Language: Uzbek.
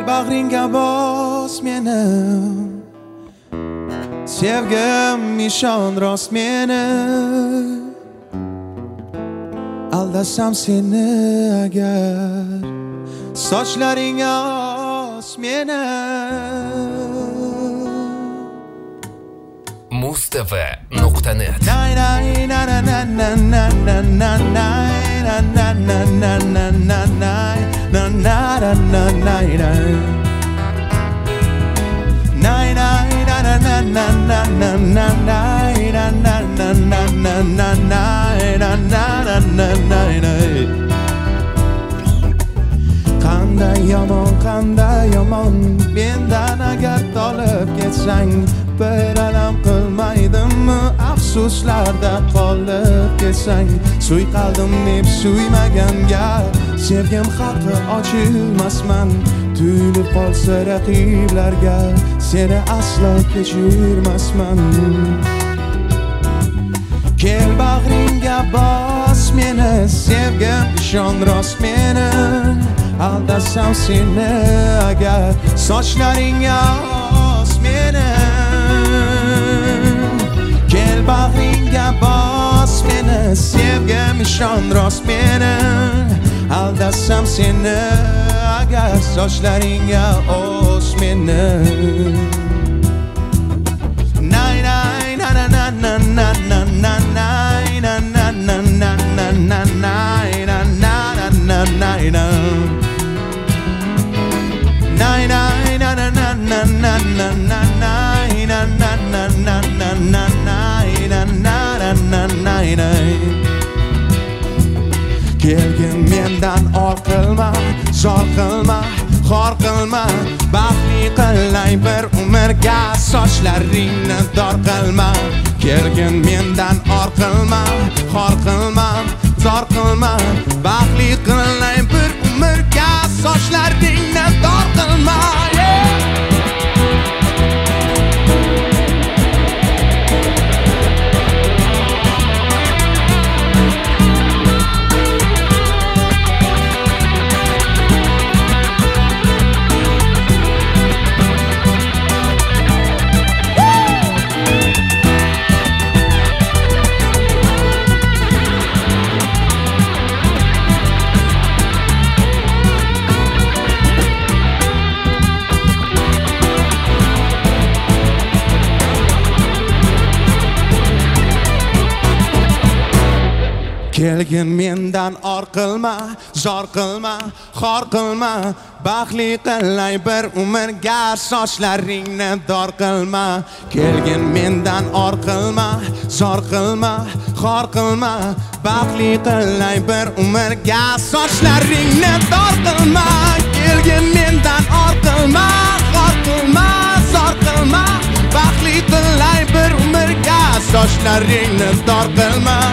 bag'ringga bos meni, sevgim ishon rost meni. Aldasam seni agar, sochlaring os meni. Mustava.net Qanday yomon mendan agar tolib ketsang, bir alam qilmaydimmi afsuslarda qolib ketsang. Suyqaldim deb suymaganga, sevgim haqi ochilmasman. Tuyulib qolsa raqiblarga, seni aslo kechirmasman. Kel bag'ringga bos meni, sevgim ishon rost meni. Aldasam seni agar, sochlaring os meni. Kel bag'ringga bos meni, sevgim ishon rost meni. Aldasam seni agar, sochlaring os meni. Nay nay na na na na na na na nay na na na na na na nay na na na na na nay nay na na na na na na na nay na na na na na na nay na na na na na. Kelgin mendan or qilma, zor qilma, xor qilma. Baxtli qilay bir umrga, sochlaringni dor qilma. Kelgin mendan or qilma, xor qilma, zor qilma. Baxtli qilay bir umrga, sochlaringni dor qilma. Kelgin mendan or qilma, zor qilma, xor qilma. Baxtli qilay bir umrga, sochlaringni dor qilma. Kelgin mendan or qilma, zor qilma, xor qilma. Baxtli qilay bir umrga, sochlaringni dor qilma. Kelgin mendan or qilma, xor qilma, zor qilma. Baxtli qilay bir umrga, sochlaringni dor qilma.